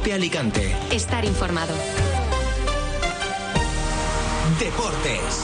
Cope Alicante. Estar informado. Deportes.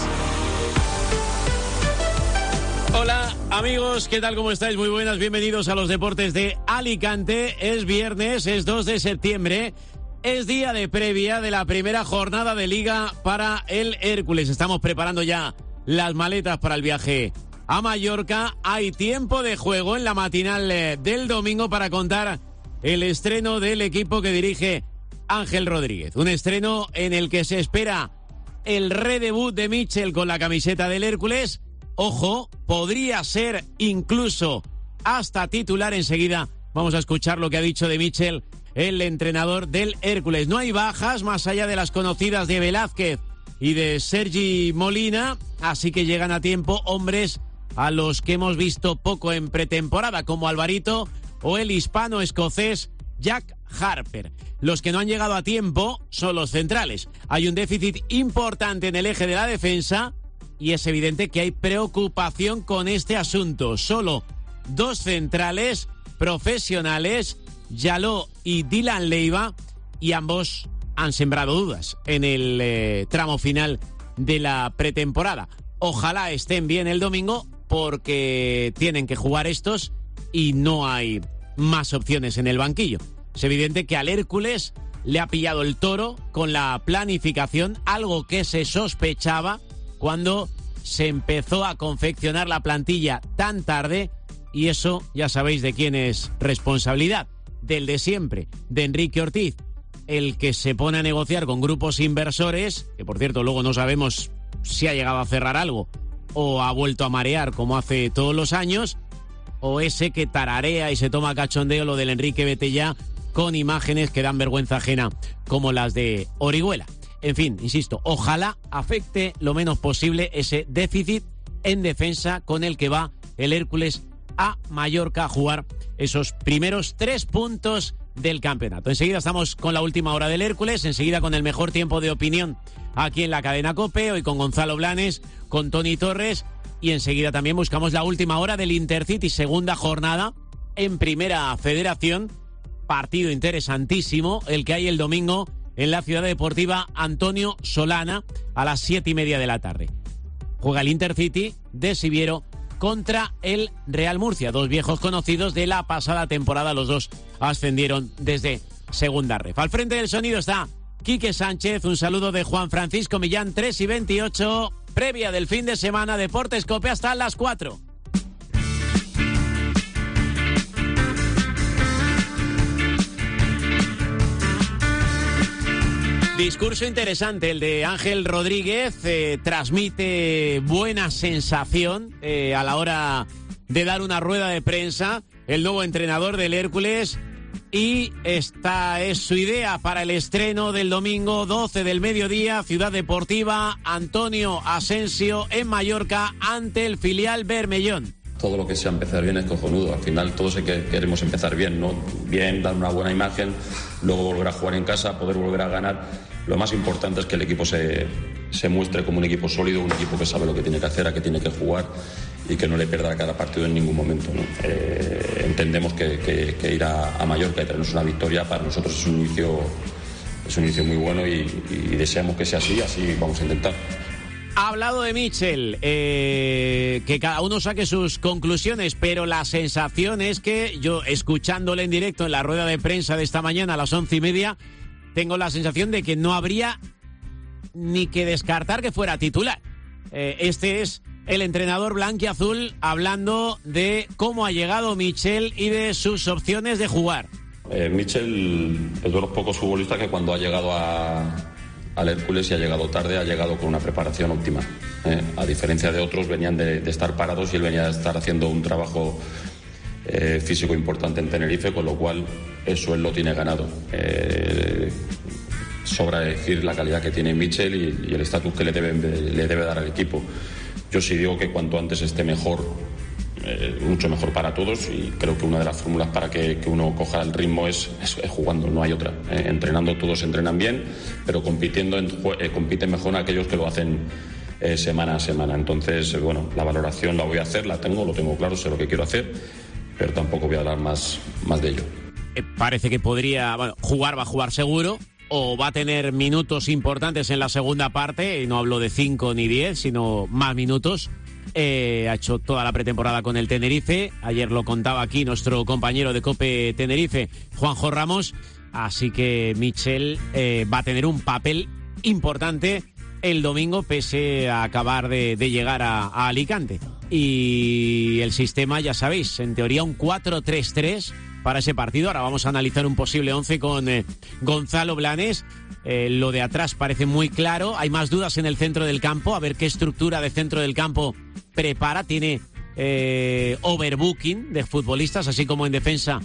Hola amigos, ¿qué tal? ¿Cómo estáis? Muy buenas, bienvenidos a los Deportes de Alicante. Es viernes, es 2 de septiembre, es día de previa de la primera jornada de Liga para el Hércules. Estamos preparando ya las maletas para el viaje a Mallorca. Hay tiempo de juego en la matinal del domingo para contar el estreno del equipo que dirige Ángel Rodríguez. Un estreno en el que se espera el redebut de Mitchell con la camiseta del Hércules. Ojo, podría ser incluso hasta titular. Enseguida vamos a escuchar lo que ha dicho de Mitchell el entrenador del Hércules. No hay bajas más allá de las conocidas de Velázquez y de Sergi Molina, así que llegan a tiempo hombres a los que hemos visto poco en pretemporada, como Alvarito o el hispano-escocés Jack Harper. Los que no han llegado a tiempo son los centrales. Hay un déficit importante en el eje de la defensa y es evidente que hay preocupación con este asunto. Solo dos centrales profesionales, Yaló y Dylan Leiva, y ambos han sembrado dudas en el tramo final de la pretemporada. Ojalá estén bien el domingo porque tienen que jugar estos y no hay más opciones en el banquillo. Es evidente que al Hércules le ha pillado el toro con la planificación, algo que se sospechaba cuando se empezó a confeccionar la plantilla tan tarde, y eso ya sabéis de quién es responsabilidad, del de siempre, de Enrique Ortiz, el que se pone a negociar con grupos inversores, que por cierto luego no sabemos si ha llegado a cerrar algo o ha vuelto a marear como hace todos los años, o ese que tararea y se toma cachondeo lo del Enrique vete ya, con imágenes que dan vergüenza ajena como las de Orihuela. En fin, insisto, ojalá afecte lo menos posible ese déficit en defensa con el que va el Hércules a Mallorca a jugar esos primeros 3 puntos del campeonato. Enseguida estamos con la última hora del Hércules, enseguida con el mejor tiempo de opinión aquí en la cadena COPE, hoy con Gonzalo Blanes, con Tony Torres, y enseguida también buscamos la última hora del Intercity, segunda jornada en Primera Federación. Partido interesantísimo el que hay el domingo en la Ciudad Deportiva Antonio Solana a las 7:30 de la tarde. Juega el Intercity de Siviero contra el Real Murcia, dos viejos conocidos de la pasada temporada. Los dos ascendieron desde Segunda Ref. Al frente del sonido está Quique Sánchez. Un saludo de Juan Francisco Millán. 3:28, previa del fin de semana. Deportes Cope hasta las 4. Discurso interesante el de Ángel Rodríguez, transmite buena sensación a la hora de dar una rueda de prensa, el nuevo entrenador del Hércules, y esta es su idea para el estreno del domingo 12 del mediodía, Ciudad Deportiva Antonio Asensio en Mallorca ante el filial Bermellón. Todo lo que sea empezar bien es cojonudo. Al final todos queremos empezar bien, ¿no? Bien, dar una buena imagen, luego volver a jugar en casa, poder volver a ganar. Lo más importante es que el equipo se muestre como un equipo sólido, un equipo que sabe lo que tiene que hacer, a qué tiene que jugar y que no le pierda cada partido en ningún momento, ¿no? Entendemos que ir a Mallorca y traernos una victoria para nosotros es un inicio muy bueno y deseamos que sea así vamos a intentar. Ha hablado de Mitchell, que cada uno saque sus conclusiones, pero la sensación es que yo, escuchándole en directo en la rueda de prensa de esta mañana a las 11:30, tengo la sensación de que no habría ni que descartar que fuera titular. Este es el entrenador blanquiazul hablando de cómo ha llegado Mitchell y de sus opciones de jugar. Mitchell es de los pocos futbolistas que cuando ha llegado al Hércules y ha llegado tarde, ha llegado con una preparación óptima. A diferencia de otros, venían de estar parados y él venía de estar haciendo un trabajo físico importante en Tenerife, con lo cual eso él lo tiene ganado. Sobra decir la calidad que tiene Mitchell y el estatus que le debe dar al equipo. Yo sí digo que cuanto antes esté mejor, mucho mejor para todos, y creo que una de las fórmulas para que uno coja el ritmo es jugando, no hay otra. Entrenando todos entrenan bien, pero compiten mejor aquellos que lo hacen semana a semana. Entonces, bueno, la valoración la voy a hacer, lo tengo claro, sé lo que quiero hacer, pero tampoco voy a hablar más de ello. parece que podría, bueno, va a jugar seguro, o va a tener minutos importantes en la segunda parte, y no hablo de 5 ni 10, sino más minutos. Ha hecho toda la pretemporada con el Tenerife, ayer lo contaba aquí nuestro compañero de COPE Tenerife, Juanjo Ramos, así que Michel va a tener un papel importante el domingo, pese a acabar de llegar a Alicante. Y el sistema, ya sabéis, en teoría un 4-3-3 para ese partido. Ahora vamos a analizar un posible 11 con Gonzalo Blanes. Lo de atrás parece muy claro. Hay más dudas en el centro del campo. A ver qué estructura de centro del campo prepara. Tiene overbooking de futbolistas, así como en defensa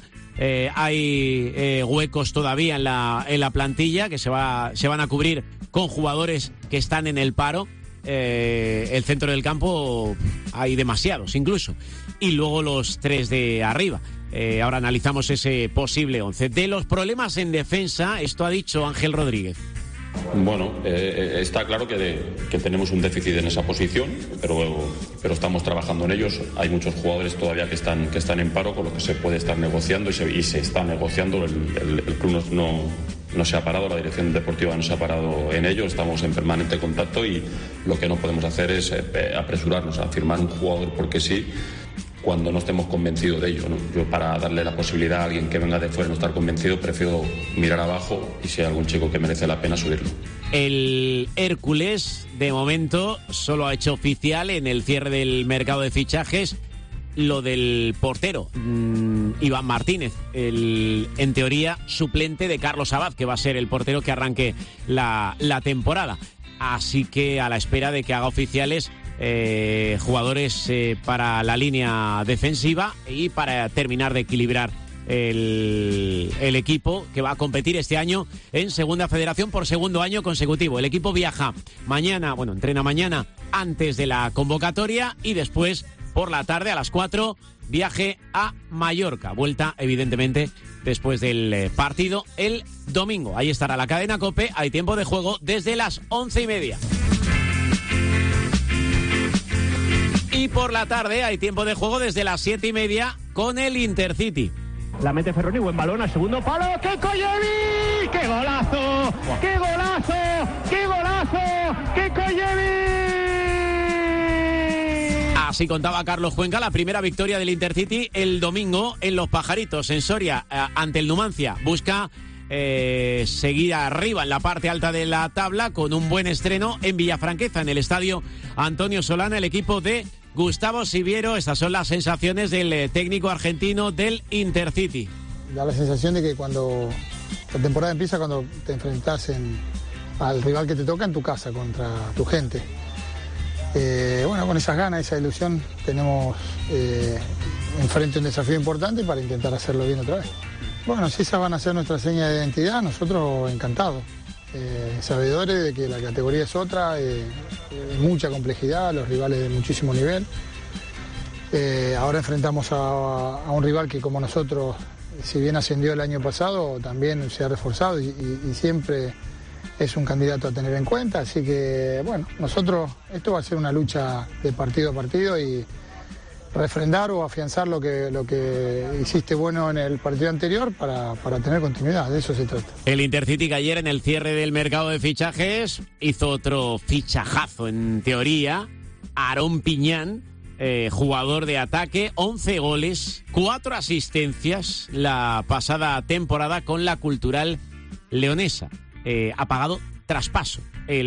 hay huecos todavía en la plantilla que se van a cubrir con jugadores que están en el paro. El centro del campo hay demasiados incluso. Y luego los 3 de arriba. Ahora analizamos ese posible 11. De los problemas en defensa, esto ha dicho Ángel Rodríguez. Bueno, está claro que tenemos un déficit en esa posición, pero estamos trabajando en ellos. Hay muchos jugadores todavía que están en paro, con lo que se puede estar negociando y se está negociando. El club no se ha parado, la dirección deportiva no se ha parado en ello. Estamos en permanente contacto y lo que no podemos hacer es apresurarnos a firmar un jugador porque sí, cuando no estemos convencidos de ello, ¿no? Yo, para darle la posibilidad a alguien que venga de fuera y no estar convencido, prefiero mirar abajo y si hay algún chico que merece la pena, subirlo. El Hércules, de momento, solo ha hecho oficial en el cierre del mercado de fichajes lo del portero, Iván Martínez, en teoría suplente de Carlos Abad, que va a ser el portero que arranque la temporada. Así que a la espera de que haga oficiales jugadores para la línea defensiva y para terminar de equilibrar el equipo que va a competir este año en Segunda Federación por segundo año consecutivo. El equipo viaja mañana, entrena mañana antes de la convocatoria y después por la tarde a las 4 viaje a Mallorca. Vuelta, evidentemente, después del partido el domingo. Ahí estará la cadena COPE. Hay tiempo de juego desde las 11:30. Y por la tarde hay tiempo de juego desde las 7:30 con el Intercity. La mete Ferroni, buen balón al segundo palo. ¡Qué Collevi! ¡Qué golazo! ¡Qué golazo! ¡Qué golazo! ¡Qué Collevi! Así contaba Carlos Cuenca la primera victoria del Intercity el domingo en Los Pajaritos, en Soria, ante el Numancia. Busca seguir arriba en la parte alta de la tabla con un buen estreno en Villafranqueza, en el estadio Antonio Solana, el equipo de Gustavo Siviero. Estas son las sensaciones del técnico argentino del Intercity. Da la sensación de que cuando la temporada empieza, cuando te enfrentás al rival que te toca en tu casa, contra tu gente. Con esas ganas, esa ilusión, tenemos enfrente un desafío importante para intentar hacerlo bien otra vez. Bueno, si esas van a ser nuestra seña de identidad, nosotros encantados. Sabedores de que la categoría es otra, de mucha complejidad, los rivales de muchísimo nivel. Ahora enfrentamos a un rival que, como nosotros, si bien ascendió el año pasado, también se ha reforzado y siempre es un candidato a tener en cuenta. Así que, nosotros, esto va a ser una lucha de partido a partido y refrendar o afianzar lo que hiciste bueno en el partido anterior para tener continuidad, de eso se trata. El Intercity, que ayer en el cierre del mercado de fichajes hizo otro fichajazo en teoría, Aarón Piñán, jugador de ataque, 11 goles, 4 asistencias la pasada temporada con la Cultural Leonesa. Ha pagado traspaso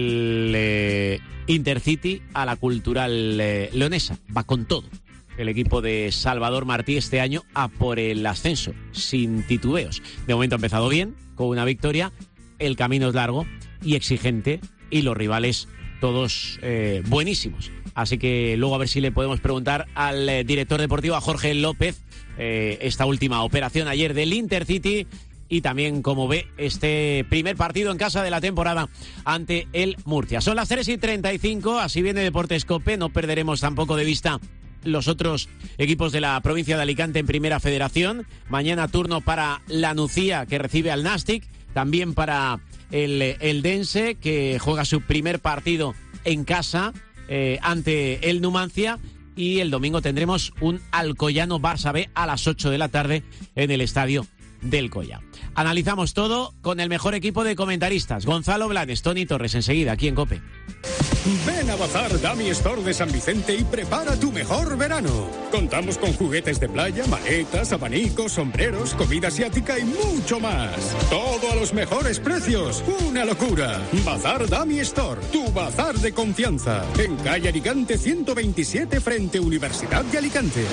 el Intercity a la Cultural Leonesa, va con todo. El equipo de Salvador Martí este año a por el ascenso, sin titubeos. De momento ha empezado bien, con una victoria. El camino es largo y exigente y los rivales todos buenísimos. Así que luego a ver si le podemos preguntar al director deportivo, a Jorge López, esta última operación ayer del Intercity y también cómo ve este primer partido en casa de la temporada ante el Murcia. Son las 3:35, así viene Deportes COPE. No perderemos tampoco de vista los otros equipos de la provincia de Alicante en Primera Federación. Mañana turno para la Nucía, que recibe al Nastic. También para el Eldense, que juega su primer partido en casa ante el Numancia. Y el domingo tendremos un Alcoyano Barça B a las 8 de la tarde en el estadio del Collao. Analizamos todo con el mejor equipo de comentaristas, Gonzalo Blanes, Tony Torres, enseguida aquí en COPE. Ven a Bazar Dummy Store de San Vicente y prepara tu mejor verano. Contamos con juguetes de playa, maletas, abanicos, sombreros, comida asiática y mucho más. Todo a los mejores precios. ¡Una locura! Bazar Dummy Store, tu bazar de confianza. En calle Alicante 127 frente Universidad de Alicante.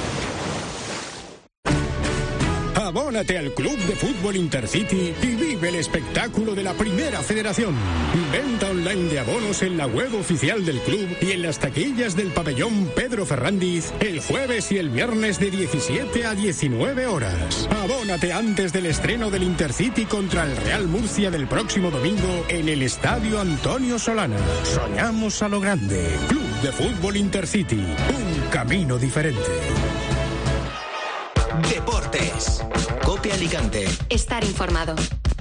Abónate al Club de Fútbol Intercity y vive el espectáculo de la Primera Federación. Venta online de abonos en la web oficial del club y en las taquillas del pabellón Pedro Ferrandiz el jueves y el viernes de 17 a 19 horas. Abónate antes del estreno del Intercity contra el Real Murcia del próximo domingo en el Estadio Antonio Solana. Soñamos a lo grande. Club de Fútbol Intercity. Un camino diferente. Deportes. COPE Alicante. Estar informado.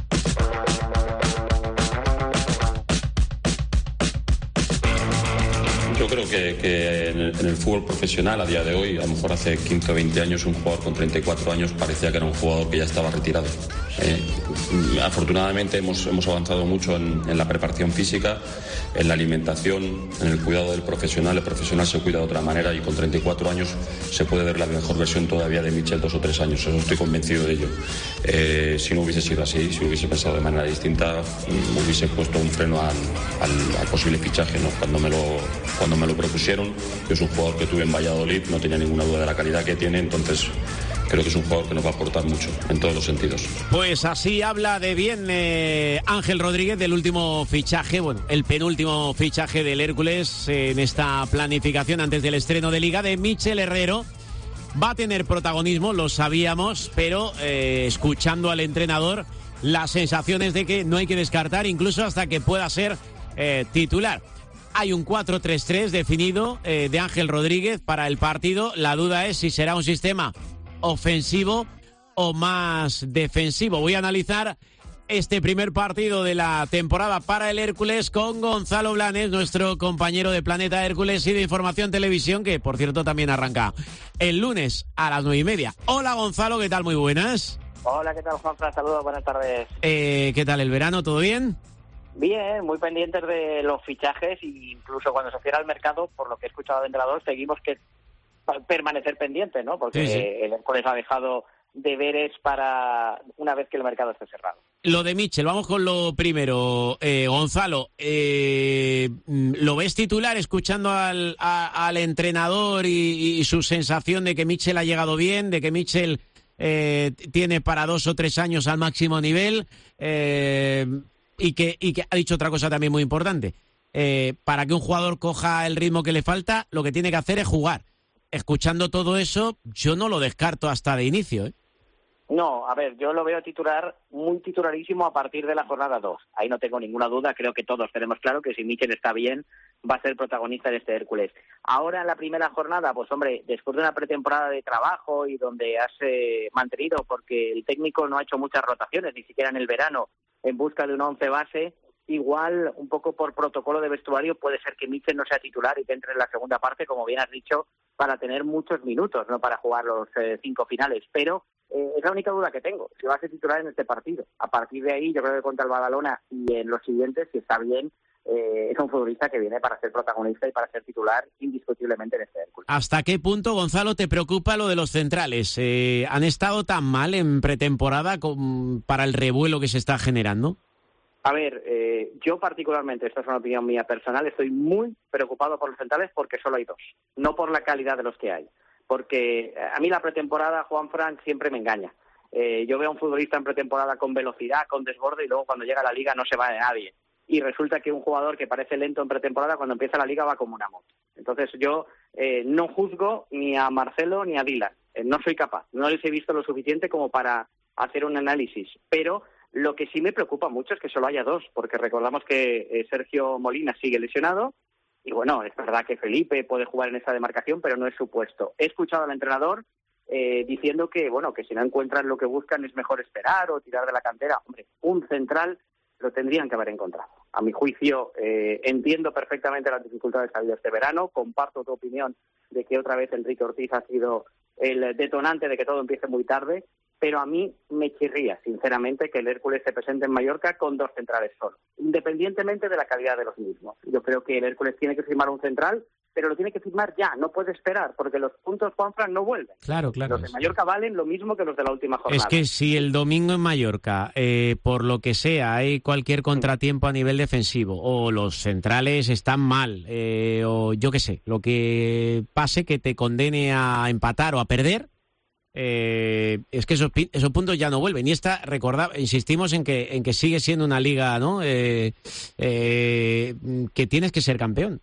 Yo creo que en el fútbol profesional a día de hoy, a lo mejor hace 15 o 20 años, un jugador con 34 años parecía que era un jugador que ya estaba retirado. Afortunadamente hemos avanzado mucho en la preparación física, en la alimentación, en el cuidado del profesional. El profesional se cuida de otra manera y con 34 años se puede ver la mejor versión todavía de Mitchell 2 o 3 años. Eso estoy convencido de ello. Si no hubiese sido así, si hubiese pensado de manera distinta, hubiese puesto un freno al posible fichaje, ¿no? Cuando me lo propusieron, yo es un jugador que tuve en Valladolid, no tenía ninguna duda de la calidad que tiene, entonces creo que es un jugador que nos va a aportar mucho en todos los sentidos. Pues así habla de bien Ángel Rodríguez del último fichaje, bueno, el penúltimo fichaje del Hércules en esta planificación antes del estreno de Liga, de Mitchell Herrero. Va a tener protagonismo, lo sabíamos, pero escuchando al entrenador, las sensaciones de que no hay que descartar incluso hasta que pueda ser titular. Hay un 4-3-3 definido de Ángel Rodríguez para el partido. La duda es si será un sistema ofensivo o más defensivo. Voy a analizar este primer partido de la temporada para el Hércules con Gonzalo Blanes, nuestro compañero de Planeta Hércules y de Información Televisión, que por cierto también arranca el lunes a las 9:30. Hola Gonzalo, ¿qué tal? Muy buenas. Hola, ¿qué tal, Juanfran? Saludos, buenas tardes. ¿Qué tal el verano? ¿Todo bien? Bien, muy pendientes de los fichajes e incluso cuando se cierra el mercado, por lo que he escuchado del entrenador, seguimos que permanecer pendientes, ¿no? Porque sí. El Hércules ha dejado deberes para una vez que el mercado esté cerrado. Lo de Mitchell, vamos con lo primero. Gonzalo, ¿lo ves titular escuchando al entrenador y su sensación de que Mitchell ha llegado bien, de que Mitchell tiene para 2 o 3 años al máximo nivel? Y que ha dicho otra cosa también muy importante. Para que un jugador coja el ritmo que le falta, lo que tiene que hacer es jugar. Escuchando todo eso, yo no lo descarto hasta de inicio, ¿eh? No, a ver, yo lo veo titular, muy titularísimo a partir de la jornada 2. Ahí no tengo ninguna duda, creo que todos tenemos claro que si Mitchell está bien, va a ser protagonista de este Hércules. Ahora en la primera jornada, pues hombre, después de una pretemporada de trabajo y donde has mantenido, porque el técnico no ha hecho muchas rotaciones, ni siquiera en el verano, en busca de un 11 base, igual un poco por protocolo de vestuario puede ser que Mitchell no sea titular y que entre en la segunda parte, como bien has dicho, para tener muchos minutos, no para jugar los 5 finales, pero es la única duda que tengo, si va a ser titular en este partido. A partir de ahí, yo creo que contra el Badalona y en los siguientes, si está bien, es un futbolista que viene para ser protagonista y para ser titular indiscutiblemente en este Hércules. ¿Hasta qué punto, Gonzalo, te preocupa lo de los centrales? ¿Han estado tan mal en pretemporada para el revuelo que se está generando? A ver, yo particularmente, esta es una opinión mía personal, estoy muy preocupado por los centrales porque solo hay 2, no por la calidad de los que hay. Porque a mí la pretemporada, Juanfran, siempre me engaña. Yo veo a un futbolista en pretemporada con velocidad, con desborde, y luego cuando llega a la Liga no se va de nadie. Y resulta que un jugador que parece lento en pretemporada, cuando empieza la Liga va como una moto. Entonces yo no juzgo ni a Marcelo ni a Dylan. No soy capaz, no les he visto lo suficiente como para hacer un análisis. Pero lo que sí me preocupa mucho es que solo haya 2, porque recordamos que Sergio Molina sigue lesionado. Y bueno, es verdad que Felipe puede jugar en esa demarcación, pero no es su puesto. He escuchado al entrenador diciendo que, bueno, que si no encuentran lo que buscan es mejor esperar o tirar de la cantera. Hombre, un central lo tendrían que haber encontrado. A mi juicio, entiendo perfectamente las dificultades que ha habido este verano. Comparto tu opinión de que otra vez Enrique Ortiz ha sido el detonante de que todo empiece muy tarde. pero a mí me chirría, sinceramente, que el Hércules se presente en Mallorca con 2 centrales solo, independientemente de la calidad de los mismos. Yo creo que el Hércules tiene que firmar un central, pero lo tiene que firmar ya, no puede esperar, porque los puntos, Juanfran, no vuelven. Claro. Los de Mallorca valen lo mismo que los de la última jornada. Es que si el domingo en Mallorca, por lo que sea, hay cualquier contratiempo a nivel defensivo, o los centrales están mal, o yo qué sé, lo que pase que te condene a empatar o a perder, es que esos puntos ya no vuelven. Y insistimos en que sigue siendo una liga, ¿no? Que tienes que ser campeón.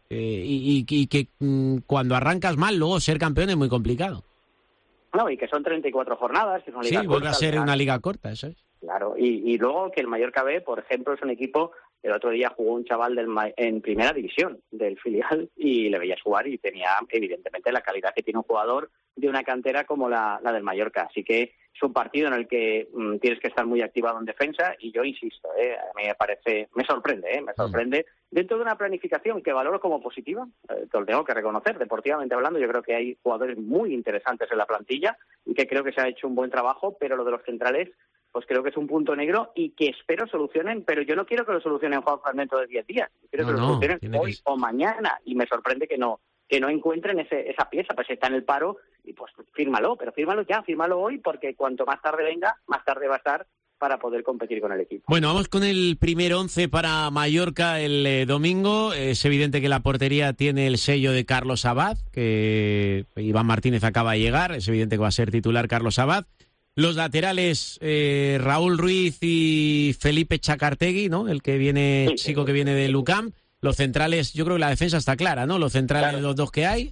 Y que cuando arrancas mal, luego ser campeón es muy complicado. No, y que son 34 jornadas. Que es una liga corta, vuelve a ser una liga corta, eso es. Claro, y luego que el Mallorca B, por ejemplo, es un equipo. El otro día jugó un chaval en primera división del filial y le veías jugar y tenía evidentemente la calidad que tiene un jugador de una cantera como la del Mallorca. Así que es un partido en el que tienes que estar muy activado en defensa y yo insisto, a mí me sorprende dentro de una planificación que valoro como positiva, te lo tengo que reconocer, deportivamente hablando. Yo creo que hay jugadores muy interesantes en la plantilla y que creo que se ha hecho un buen trabajo, pero lo de los centrales pues creo que es un punto negro y que espero solucionen, pero yo no quiero que lo solucionen dentro de 10 días. Quiero que lo solucionen hoy o mañana, y me sorprende que no encuentren esa pieza. Pues está en el paro y pues fírmalo hoy, porque cuanto más tarde venga, más tarde va a estar para poder competir con el equipo. Bueno, vamos con el primer 11 para Mallorca el domingo. Es evidente que la portería tiene el sello de Carlos Abad, que Iván Martínez acaba de llegar. Es evidente que va a ser titular Carlos Abad. Los laterales, Raúl Ruiz y Felipe Chacartegui, ¿no? El que viene, chico que viene de Lucam. Los centrales, yo creo que la defensa está clara, ¿no? Los centrales, claro. Los dos que hay,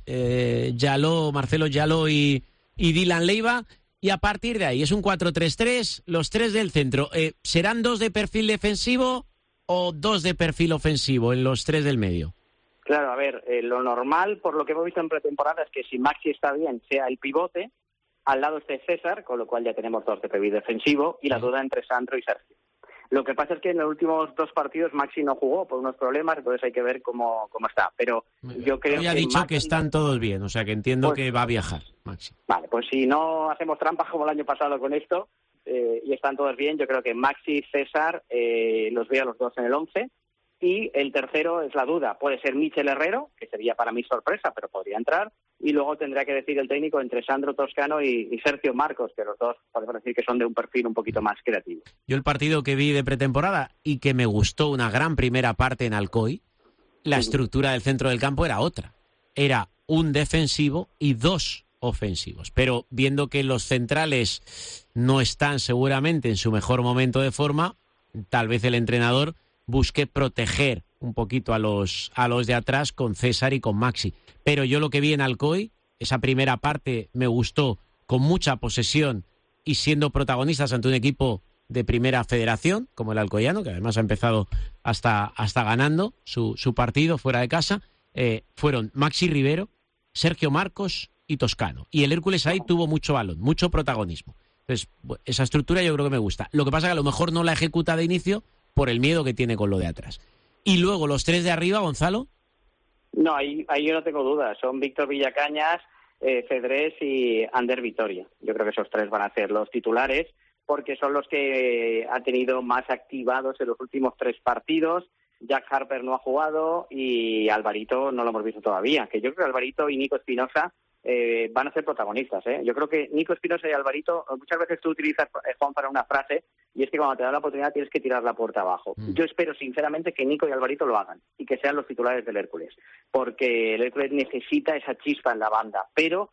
Marcelo Yaló y Dylan Leiva. Y a partir de ahí, es un 4-3-3, los 3 del centro. ¿Serán 2 de perfil defensivo o 2 de perfil ofensivo en los 3 del medio? Claro, a ver, lo normal, por lo que hemos visto en pretemporada, es que si Maxi está bien, sea el pivote. Al lado esté César, con lo cual ya tenemos 2 de perfil defensivo, y la duda entre Sandro y Sergio. Lo que pasa es que en los últimos 2 partidos Maxi no jugó por unos problemas, entonces hay que ver cómo está. Pero yo creo que... ha dicho Maxi, que están todos bien, o sea que entiendo que va a viajar, Maxi. Vale, pues si no hacemos trampas como el año pasado con esto, y están todos bien, yo creo que Maxi y César los veo a los 2 en el 11. Y el tercero es la duda. Puede ser Michel Herrero, que sería para mí sorpresa, pero podría entrar. Y luego tendrá que decir el técnico entre Sandro Toscano y Sergio Marcos, que los dos podemos decir que son de un perfil un poquito más creativo. Yo el partido que vi de pretemporada y que me gustó una gran primera parte en Alcoy, la estructura del centro del campo era otra. Era un defensivo y 2 ofensivos. Pero viendo que los centrales no están seguramente en su mejor momento de forma, tal vez el entrenador busque proteger un poquito a los de atrás con César y con Maxi. Pero yo lo que vi en Alcoy, esa primera parte me gustó, con mucha posesión y siendo protagonistas ante un equipo de primera federación, como el alcoyano, que además ha empezado hasta ganando su partido fuera de casa. Fueron Maxi Rivero, Sergio Marcos y Toscano. Y el Hércules ahí tuvo mucho balón, mucho protagonismo. Entonces, esa estructura yo creo que me gusta. Lo que pasa es que a lo mejor no la ejecuta de inicio por el miedo que tiene con lo de atrás. Y luego los 3 de arriba, Gonzalo. No, ahí yo no tengo dudas. Son Víctor Villacañas, Cedrés y Ander Vitoria. Yo creo que esos 3 van a ser los titulares, porque son los que ha tenido más activados en los últimos 3 partidos. Jack Harper no ha jugado y Alvarito no lo hemos visto todavía. Que yo creo que Alvarito y Nico Espinosa van a ser protagonistas. Yo creo que Nico Espinosa y Alvarito, muchas veces tú utilizas, Juan, para una frase, y es que cuando te dan la oportunidad tienes que tirar la puerta abajo. Yo espero sinceramente que Nico y Alvarito lo hagan y que sean los titulares del Hércules, porque el Hércules necesita esa chispa en la banda. Pero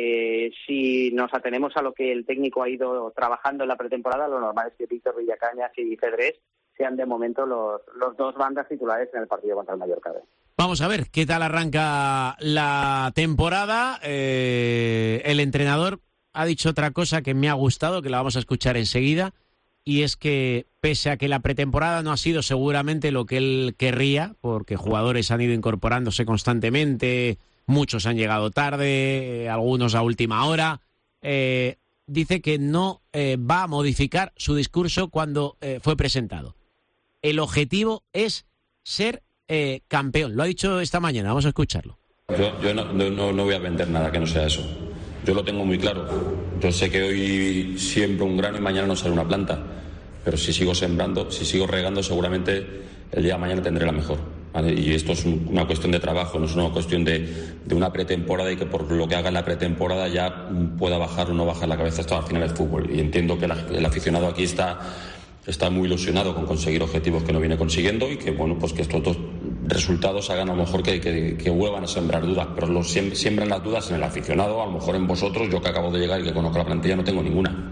si nos atenemos a lo que el técnico ha ido trabajando en la pretemporada, lo normal es que Víctor Villacañas y Cedrés sean de momento los 2 bandas titulares en el partido contra el Mallorca. Vamos a ver qué tal arranca la temporada. El entrenador ha dicho otra cosa que me ha gustado, que la vamos a escuchar enseguida, y es que pese a que la pretemporada no ha sido seguramente lo que él querría, porque jugadores han ido incorporándose constantemente, muchos han llegado tarde, algunos a última hora, dice que no va a modificar su discurso cuando fue presentado. El objetivo es ser campeón. Lo ha dicho esta mañana, vamos a escucharlo. Yo no voy a vender nada que no sea eso. Yo lo tengo muy claro. Yo sé que hoy siembro un grano y mañana no sale una planta, pero si sigo sembrando, si sigo regando, seguramente el día de mañana tendré la mejor, ¿vale? Y esto es una cuestión de trabajo, no es una cuestión de una pretemporada y que por lo que haga en la pretemporada ya pueda bajar o no bajar la cabeza. Esto al final es fútbol, y entiendo que el aficionado aquí está muy ilusionado con conseguir objetivos que no viene consiguiendo, y que bueno, pues que estos dos resultados hagan a lo mejor que vuelvan a sembrar dudas, pero siembran las dudas en el aficionado, a lo mejor en vosotros. Yo, que acabo de llegar y que conozco la plantilla, no tengo ninguna,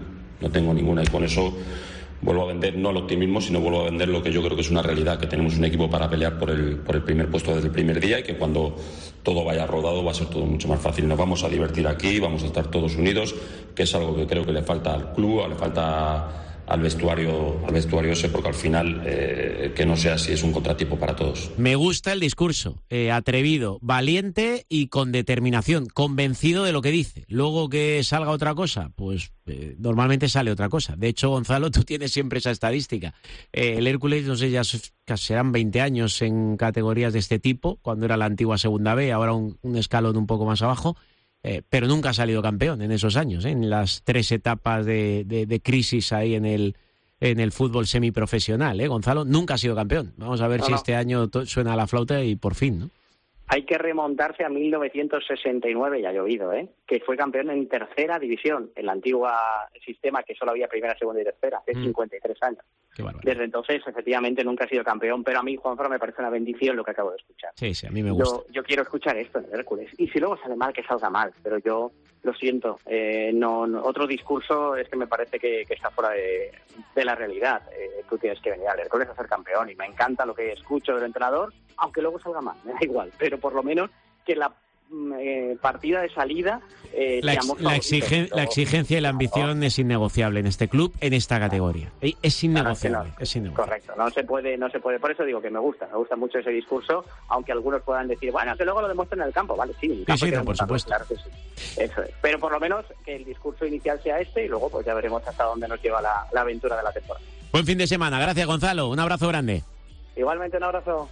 y con eso vuelvo a vender no el optimismo, sino vuelvo a vender lo que yo creo que es una realidad, que tenemos un equipo para pelear por el primer puesto desde el primer día, y que cuando todo vaya rodado va a ser todo mucho más fácil. Nos vamos a divertir aquí, vamos a estar todos unidos, que es algo que creo que le falta al club, le falta al vestuario ese, porque al final que no sea así es un contratipo para todos. Me gusta el discurso, atrevido, valiente y con determinación, convencido de lo que dice. Luego que salga otra cosa, pues normalmente sale otra cosa. De hecho, Gonzalo, tú tienes siempre esa estadística. El Hércules, no sé, ya serán 20 años en categorías de este tipo, cuando era la antigua Segunda B, ahora un escalón un poco más abajo. Pero nunca ha salido campeón en esos años, en las 3 etapas de crisis ahí en el fútbol semiprofesional. Gonzalo nunca ha sido campeón. Vamos a ver si este año suena la flauta y por fin, ¿no? Hay que remontarse a 1969, ya ha llovido, que fue campeón en tercera división, el antiguo sistema que solo había primera, segunda y tercera, hace 53 años. Desde entonces, efectivamente, nunca ha sido campeón, pero a mí, Juanfran, me parece una bendición lo que acabo de escuchar. Sí, a mí me gusta. Yo quiero escuchar esto en el Hércules. Y si luego sale mal, que salga mal, pero yo lo siento. No, otro discurso es que me parece que está fuera de la realidad. Tú tienes que venir al Hércules a ser campeón, y me encanta lo que escucho del entrenador, aunque luego salga mal, me da igual, pero por lo menos que la partida de salida la exigencia y la ambición es innegociable en este club, en esta categoría. Es innegociable, es innegociable. Correcto, no se puede. Por eso digo que me gusta mucho ese discurso, aunque algunos puedan decir, bueno, que luego lo demuestren en el campo, vale, sí, por supuesto. Claro que sí. Eso es. Pero por lo menos que el discurso inicial sea este, y luego pues ya veremos hasta dónde nos lleva la aventura de la temporada. Buen fin de semana, gracias, Gonzalo, un abrazo grande. Igualmente, un abrazo.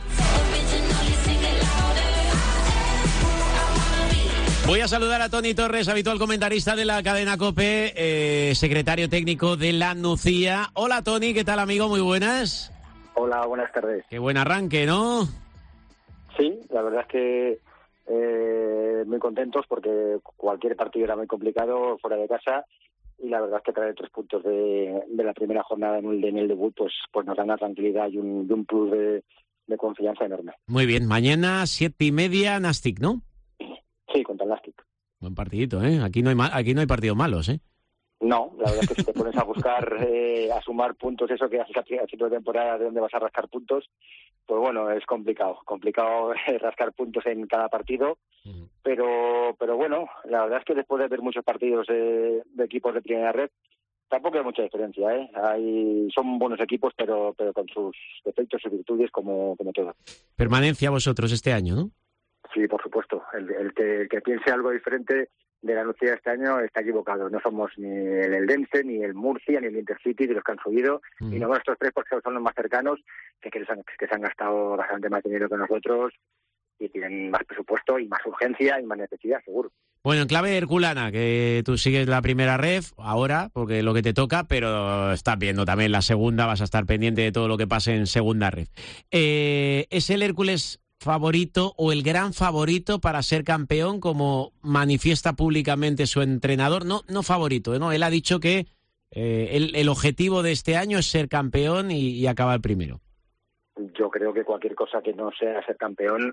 Voy a saludar a Toni Torres, habitual comentarista de la cadena COPE, secretario técnico de la Nucía. Hola, Toni, ¿qué tal, amigo? Muy buenas. Hola, buenas tardes. Qué buen arranque, ¿no? Sí, la verdad es que muy contentos, porque cualquier partido era muy complicado fuera de casa, y la verdad es que traer 3 puntos de la primera jornada en el debut pues nos da una tranquilidad y un plus de confianza enorme. Muy bien, mañana 7:30, Nàstic, ¿no? Sí, contra el Nàstic. Buen partidito, ¿eh? Aquí no hay partidos malos, ¿eh? No, la verdad es que si te pones a buscar, a sumar puntos, eso que haces a principio de temporada, de dónde vas a rascar puntos, pues bueno, es complicado rascar puntos en cada partido, pero bueno, la verdad es que después de ver muchos partidos de equipos de primera red, tampoco hay mucha diferencia, ¿eh? Son buenos equipos, pero con sus defectos y virtudes, como todo. Permanencia vosotros este año, ¿no? Sí, por supuesto. El que piense algo diferente de la Nucía este año está equivocado. No somos ni el Eldense, ni el Murcia, ni el Intercity, de los que han subido, y no estos 3 porque son los más cercanos, que se han gastado bastante más dinero que nosotros y tienen más presupuesto y más urgencia y más necesidad, seguro. Bueno, en clave herculana, que tú sigues la primera ref ahora, porque es lo que te toca, pero estás viendo también la segunda, vas a estar pendiente de todo lo que pase en segunda ref. ¿Es el Hércules favorito o el gran favorito para ser campeón, como manifiesta públicamente su entrenador? No favorito, ¿no? Él ha dicho que el objetivo de este año es ser campeón y acabar primero. Yo creo que cualquier cosa que no sea ser campeón,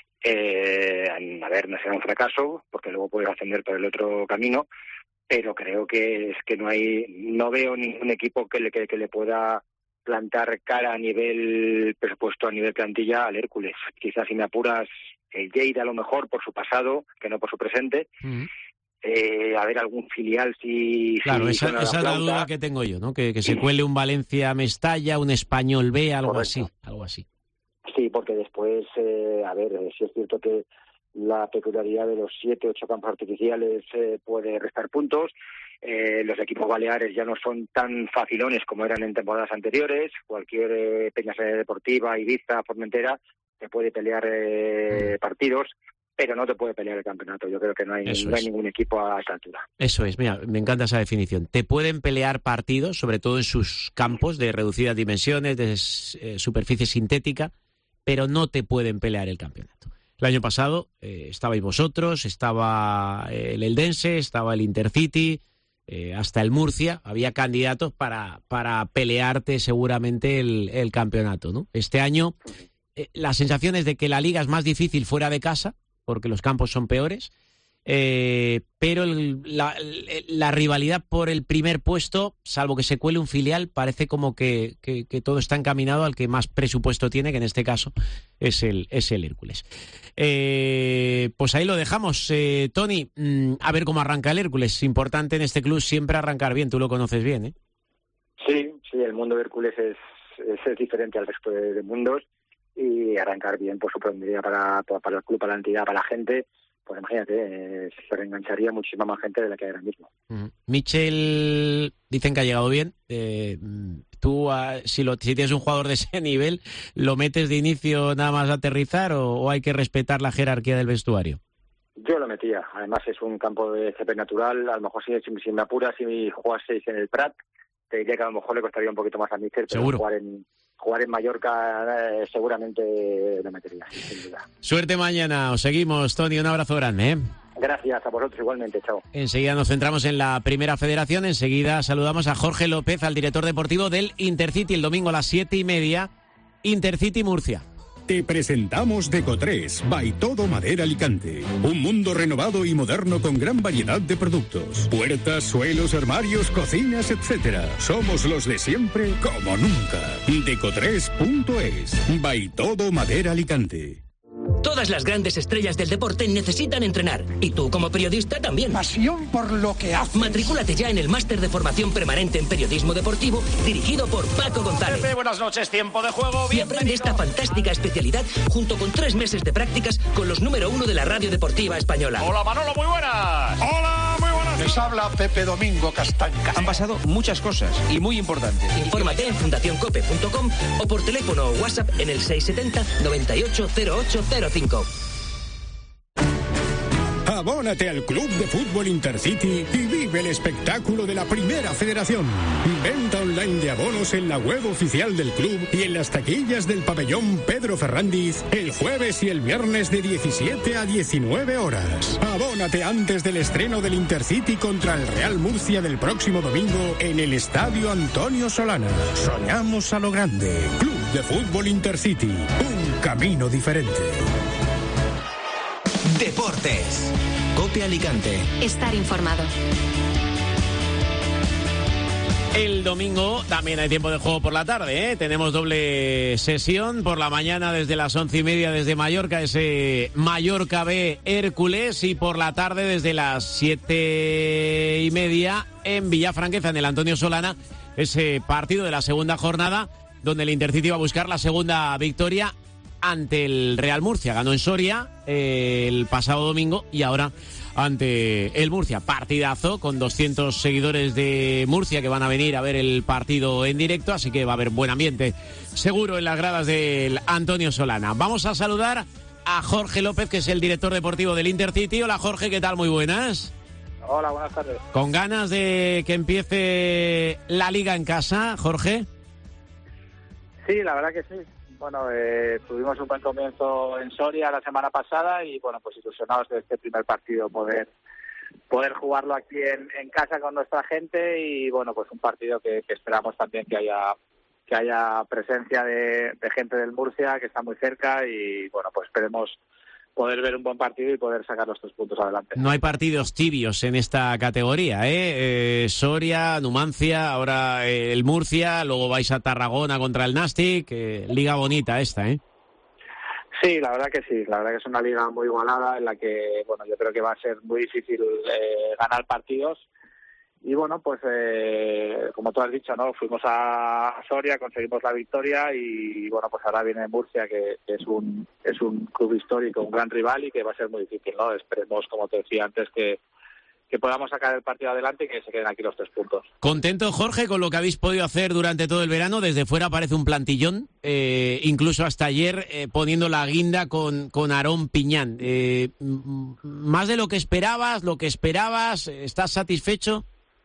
no será un fracaso, porque luego puedes ascender por el otro camino, pero creo que no veo ningún equipo que le pueda plantar cara a nivel presupuesto, a nivel plantilla, al Hércules. Quizás, si me apuras, el Lleida a lo mejor por su pasado, que no por su presente. A ver, algún filial Claro, esa es la duda que tengo yo, ¿no? Que se cuele un Valencia Mestalla, un Español B, algo así. Sí, porque después, sí es cierto que la peculiaridad de los 7-8 campos artificiales puede restar puntos. Los equipos baleares ya no son tan facilones como eran en temporadas anteriores. Cualquier Peña Deportiva, Ibiza, Formentera, te puede pelear partidos. pero no te puede pelear el campeonato. Yo creo que no hay ningún equipo a esta altura. Eso es, mira, me encanta esa definición. Te pueden pelear partidos, sobre todo en sus campos de reducidas dimensiones, de superficie sintética, pero no te pueden pelear el campeonato. El año pasado estabais vosotros, estaba el Eldense, estaba el Intercity, hasta el Murcia. Había candidatos para pelearte seguramente el campeonato, ¿no? Este año la sensación es de que la liga es más difícil fuera de casa, porque los campos son peores, pero la rivalidad por el primer puesto, salvo que se cuele un filial, parece como que todo está encaminado al que más presupuesto tiene, que en este caso es el Hércules. Pues ahí lo dejamos. Tony, a ver cómo arranca el Hércules. Importante en este club siempre arrancar bien, tú lo conoces bien, ¿eh? Sí, el mundo de Hércules es diferente al resto de mundos, y arrancar bien pues supondría para el club, para la entidad, para la gente, pues imagínate, se reengancharía muchísima más gente de la que hay ahora mismo. Michel, dicen que ha llegado bien. Tú, si tienes un jugador de ese nivel, ¿lo metes de inicio nada más aterrizar o hay que respetar la jerarquía del vestuario? Yo lo metía. Además es un campo de césped natural. A lo mejor si me apuras, si jugaseis en el Prat, te diría que a lo mejor le costaría un poquito más a Michel, pero seguro. Jugar en Mallorca seguramente lo metería, sin duda. Suerte mañana, os seguimos, Tony, un abrazo grande, ¿eh? Gracias a vosotros igualmente, chao. Enseguida nos centramos en la Primera Federación, enseguida saludamos a Jorge López, al director deportivo del Intercity, el domingo a las 7:30, Intercity Murcia. Te presentamos Deco3 by Todo Madera Alicante. Un mundo renovado y moderno con gran variedad de productos. Puertas, suelos, armarios, cocinas, etc. Somos los de siempre como nunca. Deco3.es by Todo Madera Alicante. Todas las grandes estrellas del deporte necesitan entrenar. Y tú, como periodista, también. Pasión por lo que haces. Matrículate ya en el máster de formación permanente en periodismo deportivo, dirigido por Paco González. Pepe, buenas noches, tiempo de juego. Y aprende esta fantástica especialidad junto con 3 meses de prácticas con los número 1 de la radio deportiva española. Hola, Manolo, muy buenas. Hola, muy buenas. Les habla Pepe Domingo Castaña. Han pasado muchas cosas y muy importantes. Infórmate en fundacioncope.com o por teléfono o WhatsApp en el 670 980805. Abónate al Club de Fútbol Intercity y vive el espectáculo de la Primera Federación. Venta online de abonos en la web oficial del club y en las taquillas del pabellón Pedro Ferrandiz el jueves y el viernes de 17 a 19 horas. Abónate antes del estreno del Intercity contra el Real Murcia del próximo domingo en el Estadio Antonio Solana. Soñamos a lo grande. Club de Fútbol Intercity. Un camino diferente. Deportes. Copia Alicante. Estar informado. El domingo también hay tiempo de juego por la tarde, ¿eh? Tenemos doble sesión por la mañana desde las 11:30 desde Mallorca, ese Mallorca B Hércules, y por la tarde desde las 7:30 en Villafranqueza, en el Antonio Solana, ese partido de la segunda jornada donde el Intercity va a buscar la segunda victoria ante el Real Murcia. Ganó en Soria el pasado domingo y ahora ante el Murcia. Partidazo con 200 seguidores de Murcia que van a venir a ver el partido en directo, así que va a haber buen ambiente seguro en las gradas del Antonio Solana. Vamos a saludar a Jorge López, que es el director deportivo del Intercity. Hola Jorge, ¿qué tal? Muy buenas. Hola, buenas tardes. ¿Con ganas de que empiece la liga en casa, Jorge? Sí, la verdad que sí. Bueno, tuvimos un buen comienzo en Soria la semana pasada y, bueno, pues ilusionados de este primer partido poder jugarlo aquí en casa con nuestra gente y, bueno, pues un partido que esperamos también que haya presencia de gente del Murcia, que está muy cerca y, bueno, pues esperemos poder ver un buen partido y poder sacar los 3 puntos adelante. No hay partidos tibios en esta categoría, ¿eh? Soria, Numancia, ahora el Murcia, luego vais a Tarragona contra el Nastic, liga bonita esta, ¿eh? Sí, la verdad que sí, la verdad que es una liga muy igualada en la que, bueno, yo creo que va a ser muy difícil ganar partidos. Y bueno, pues como tú has dicho, ¿no? Fuimos a Soria, conseguimos la victoria y bueno, pues ahora viene Murcia, que es un club histórico, un gran rival y que va a ser muy difícil, ¿no? Esperemos, como te decía antes, que podamos sacar el partido adelante y que se queden aquí los 3 puntos. ¿Contento, Jorge, con lo que habéis podido hacer durante todo el verano? Desde fuera parece un plantillón, incluso hasta ayer poniendo la guinda con Aarón Piñán. ¿Más de lo que esperabas, estás satisfecho?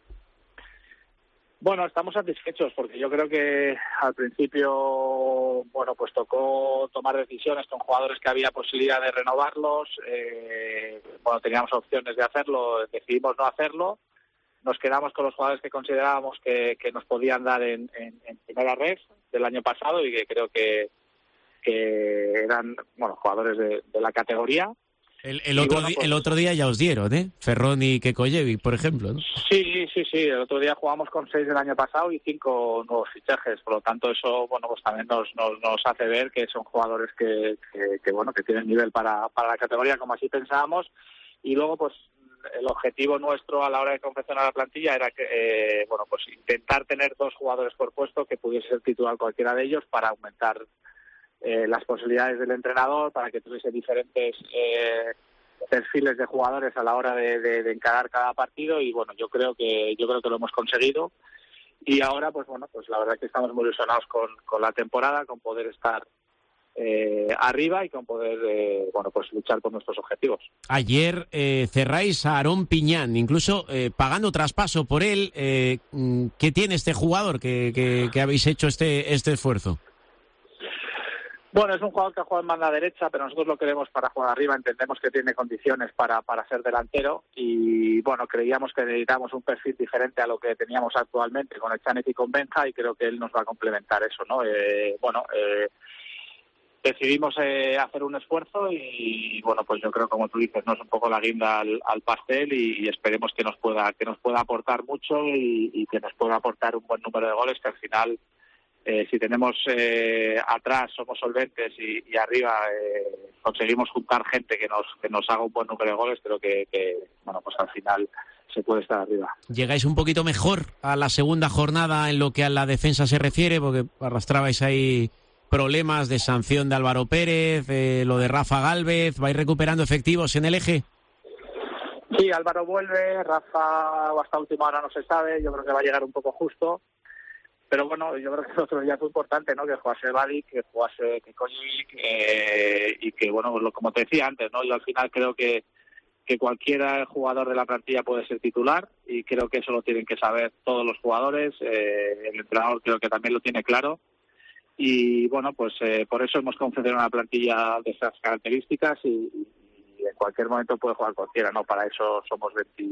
Bueno, estamos satisfechos porque yo creo que al principio, bueno, pues tocó tomar decisiones con jugadores que había posibilidad de renovarlos. Bueno, teníamos opciones de hacerlo, decidimos no hacerlo. Nos quedamos con los jugadores que considerábamos que nos podían dar en primera red del año pasado y que creo que eran, bueno, jugadores de la categoría. El otro día ya os dieron, Ferrón y Kekojevic, por ejemplo, ¿no? Sí. El otro día jugamos con 6 del año pasado y 5 nuevos fichajes. Por lo tanto, eso, bueno, pues también nos hace ver que son jugadores que tienen nivel para la categoría, como así pensábamos. Y luego, pues, el objetivo nuestro a la hora de confeccionar la plantilla era que, pues intentar tener 2 jugadores por puesto que pudiese ser titular cualquiera de ellos para aumentar las posibilidades del entrenador, para que tuviese diferentes perfiles de jugadores a la hora de encarar cada partido. Y bueno, yo creo que lo hemos conseguido. Y ahora, pues bueno, pues la verdad es que estamos muy ilusionados con la temporada, con poder estar arriba y con poder pues luchar por nuestros objetivos. Ayer cerráis a Aarón Piñán, incluso pagando traspaso por él. ¿Qué tiene este jugador que habéis hecho este esfuerzo? Bueno, es un jugador que ha jugado en banda derecha, pero nosotros lo queremos para jugar arriba. Entendemos que tiene condiciones para ser delantero y, bueno, creíamos que necesitamos un perfil diferente a lo que teníamos actualmente con Echaniz y con Benja, y creo que él nos va a complementar eso, ¿no? Decidimos hacer un esfuerzo y, bueno, pues yo creo, como tú dices, no es un poco la guinda al pastel y esperemos que nos pueda aportar mucho y que nos pueda aportar un buen número de goles, que al final... si tenemos atrás somos solventes y arriba conseguimos juntar gente que nos haga un buen número de goles, creo que bueno, pues al final se puede estar arriba. ¿Llegáis un poquito mejor a la segunda jornada en lo que a la defensa se refiere? Porque arrastrabais ahí problemas de sanción de Álvaro Pérez, lo de Rafa Gálvez. ¿Vais recuperando efectivos en el eje? Sí, Álvaro vuelve, Rafa hasta última hora no se sabe, yo creo que va a llegar un poco justo. Pero bueno, yo creo que el otro día fue importante, ¿no? Que jugase Vadik, que jugase Kekojevic y que, bueno, como te decía antes, ¿no? Yo al final creo que cualquier jugador de la plantilla puede ser titular y creo que eso lo tienen que saber todos los jugadores. El entrenador creo que también lo tiene claro. Y bueno, pues por eso hemos confeccionado una plantilla de esas características y en cualquier momento puede jugar cualquiera, ¿no? Para eso somos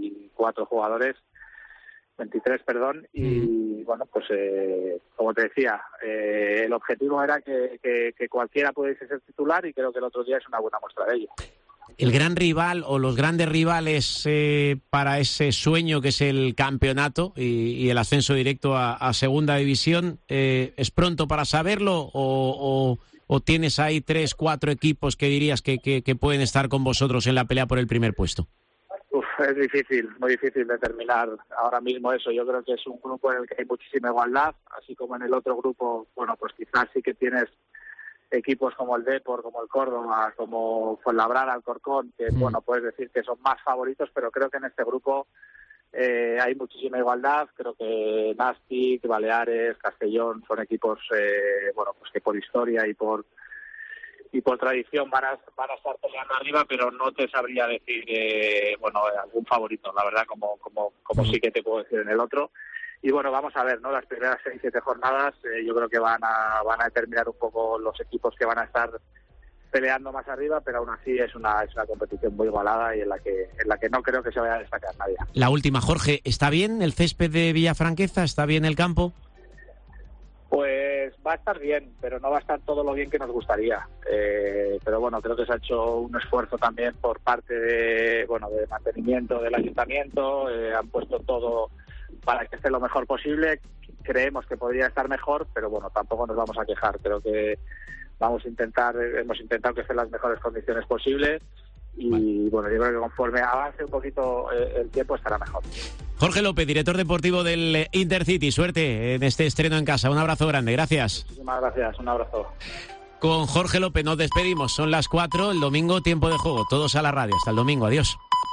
23, perdón, y bueno, pues como te decía, el objetivo era que cualquiera pudiese ser titular y creo que el otro día es una buena muestra de ello. El gran rival o los grandes rivales para ese sueño que es el campeonato y el ascenso directo a segunda división, ¿es pronto para saberlo o tienes ahí 3-4 equipos que dirías que pueden estar con vosotros en la pelea por el primer puesto? Es difícil, muy difícil determinar ahora mismo eso. Yo creo que es un grupo en el que hay muchísima igualdad, así como en el otro grupo, bueno, pues quizás sí que tienes equipos como el Depor, como el Córdoba, como Fuenlabrada, Alcorcón, que bueno, puedes decir que son más favoritos, pero creo que en este grupo hay muchísima igualdad. Creo que Nàstic, Baleares, Castellón son equipos, bueno, pues que por historia y por tradición van a estar peleando arriba, pero no te sabría decir algún favorito, la verdad, como sí que te puedo decir en el otro. Y bueno, vamos a ver, ¿no? Las primeras 6-7 jornadas yo creo que van a determinar un poco los equipos que van a estar peleando más arriba, pero aún así es una competición muy igualada y en la que no creo que se vaya a destacar nadie. La última, Jorge, ¿está bien el césped de Villafranqueza? ¿Está bien el campo? Pues va a estar bien, pero no va a estar todo lo bien que nos gustaría. Pero bueno, creo que se ha hecho un esfuerzo también por parte de mantenimiento del ayuntamiento. Han puesto todo para que esté lo mejor posible. Creemos que podría estar mejor, pero bueno, tampoco nos vamos a quejar. Creo que hemos intentado que esté en las mejores condiciones posibles. Y bueno, yo creo que conforme avance un poquito el tiempo estará mejor. Jorge López, director deportivo del Intercity, suerte en este estreno en casa. Un abrazo grande, gracias. Muchísimas gracias, un abrazo. Con Jorge López nos despedimos, son las 4, el domingo tiempo de juego, todos a la radio, hasta el domingo, adiós.